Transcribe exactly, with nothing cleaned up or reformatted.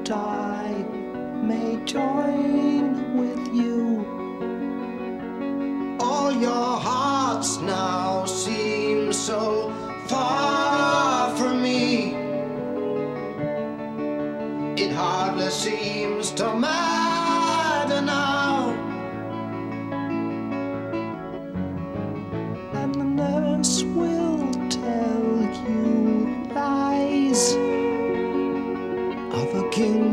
that I may join with you. All your hearts now seem so far from me. It hardly seems to matter now. And the nurse will tell you lies of a king